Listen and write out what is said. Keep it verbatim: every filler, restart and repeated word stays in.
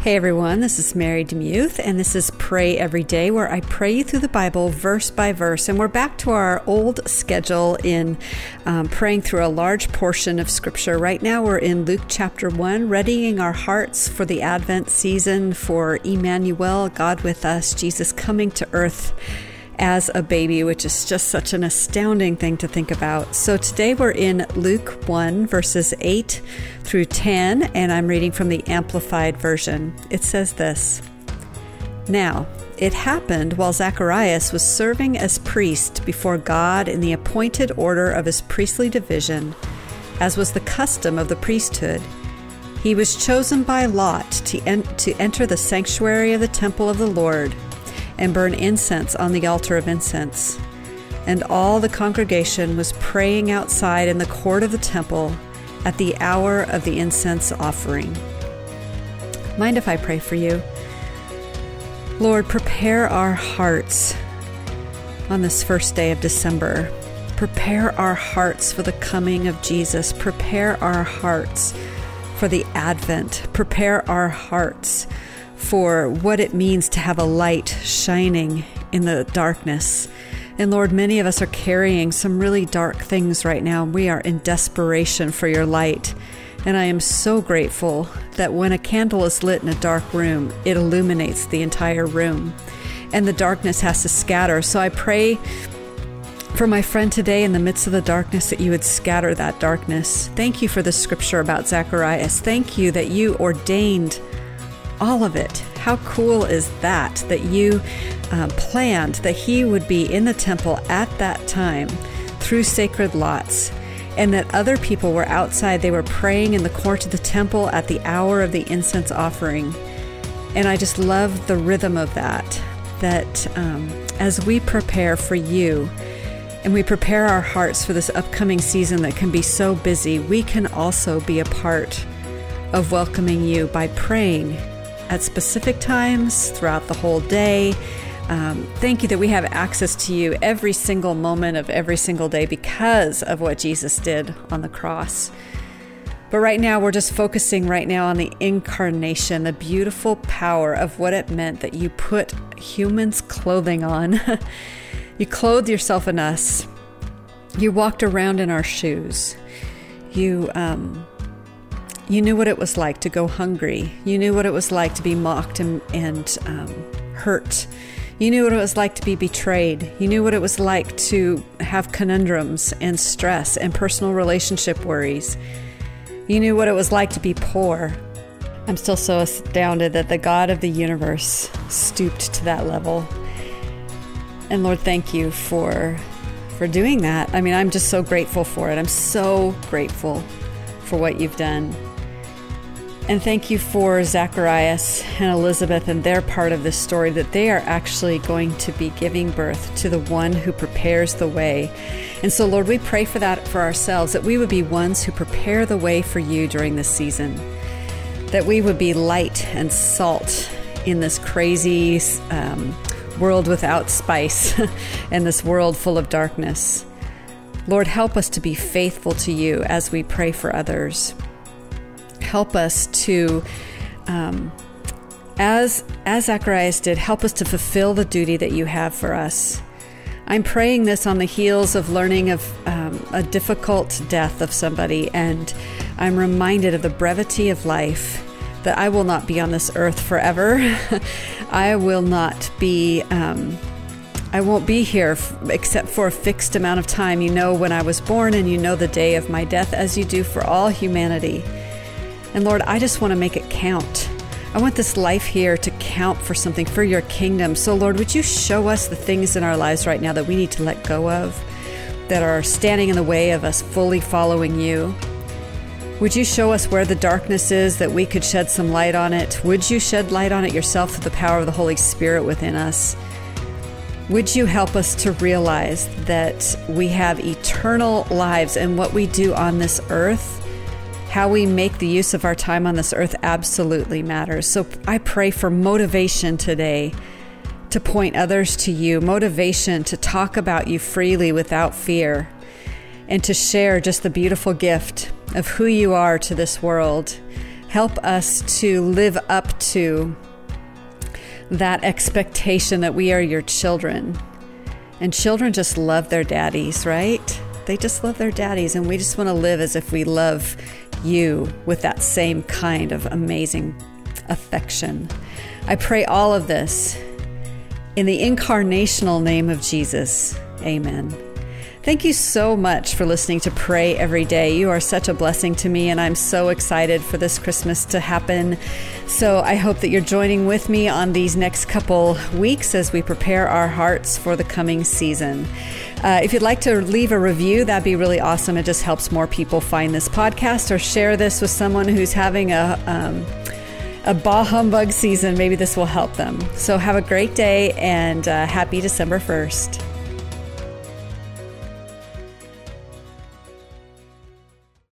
Hey everyone, this is Mary Demuth, and this is Pray Every Day, where I pray you through the Bible verse by verse. And we're back to our old schedule in um, praying through a large portion of Scripture. Right now we're in Luke chapter one, readying our hearts for the Advent season, for Emmanuel, God with us, Jesus coming to earth as a baby, which is just such an astounding thing to think about. So today we're in Luke one, verses eight through ten, and I'm reading from the Amplified Version. It says this: Now, it happened while Zacharias was serving as priest before God in the appointed order of his priestly division, as was the custom of the priesthood. He was chosen by lot to, en- to enter the sanctuary of the temple of the Lord and burn incense on the altar of incense. And all the congregation was praying outside in the court of the temple at the hour of the incense offering. Mind if I pray for you? Lord, prepare our hearts on this first day of December. Prepare our hearts for the coming of Jesus. Prepare our hearts for the Advent. Prepare our hearts for what it means to have a light shining in the darkness. And Lord, many of us are carrying some really dark things right now. We are in desperation for your light. And I am so grateful that when a candle is lit in a dark room, it illuminates the entire room and the darkness has to scatter. So I pray for my friend today in the midst of the darkness that you would scatter that darkness. Thank you for the scripture about Zacharias. Thank you that you ordained all of it. How cool is that, that you uh, planned that he would be in the temple at that time through sacred lots, and that other people were outside. They were praying in the court of the temple at the hour of the incense offering. And I just love the rhythm of that, that um, as we prepare for you and we prepare our hearts for this upcoming season that can be so busy, we can also be a part of welcoming you by praying at specific times throughout the whole day. Um, thank you that we have access to you every single moment of every single day because of what Jesus did on the cross. But right now, we're just focusing right now on the incarnation, the beautiful power of what it meant that you put humans' clothing on. You clothed yourself in us. You walked around in our shoes. You, um, You knew what it was like to go hungry. You knew what it was like to be mocked and, and um, hurt. You knew what it was like to be betrayed. You knew what it was like to have conundrums and stress and personal relationship worries. You knew what it was like to be poor. I'm still so astounded that the God of the universe stooped to that level. And Lord, thank you for, for doing that. I mean, I'm just so grateful for it. I'm so grateful for what you've done. And thank you for Zacharias and Elizabeth and their part of this story, that they are actually going to be giving birth to the one who prepares the way. And so, Lord, we pray for that for ourselves, that we would be ones who prepare the way for you during this season, that we would be light and salt in this crazy um, world without spice and this world full of darkness. Lord, help us to be faithful to you as we pray for others. Help us to, um, as, as Zacharias did, help us to fulfill the duty that you have for us. I'm praying this on the heels of learning of um, a difficult death of somebody, and I'm reminded of the brevity of life, that I will not be on this earth forever. I will not be... Um, I won't be here f- except for a fixed amount of time. You know when I was born, and you know the day of my death, as you do for all humanity. And Lord, I just want to make it count. I want this life here to count for something, for your kingdom. So Lord, would you show us the things in our lives right now that we need to let go of, that are standing in the way of us fully following you? Would you show us where the darkness is, that we could shed some light on it? Would you shed light on it yourself through the power of the Holy Spirit within us? Would you help us to realize that we have eternal lives, and what we do on this earth, how we make the use of our time on this earth, absolutely matters. So I pray for motivation today to point others to you, motivation to talk about you freely without fear, and to share just the beautiful gift of who you are to this world, Help us to live up to that expectation that we are your children. And children just love their daddies, right? They just love their daddies, and we just want to live as if we love you with that same kind of amazing affection. I pray all of this in the incarnational name of Jesus. Amen. Thank you so much for listening to Pray Every Day. You are such a blessing to me, and I'm so excited for this Christmas to happen. So I hope that you're joining with me on these next couple weeks as we prepare our hearts for the coming season. Uh, if you'd like to leave a review, that'd be really awesome. It just helps more people find this podcast, or share this with someone who's having a um, a bah humbug season. Maybe this will help them. So have a great day, and uh, happy December first.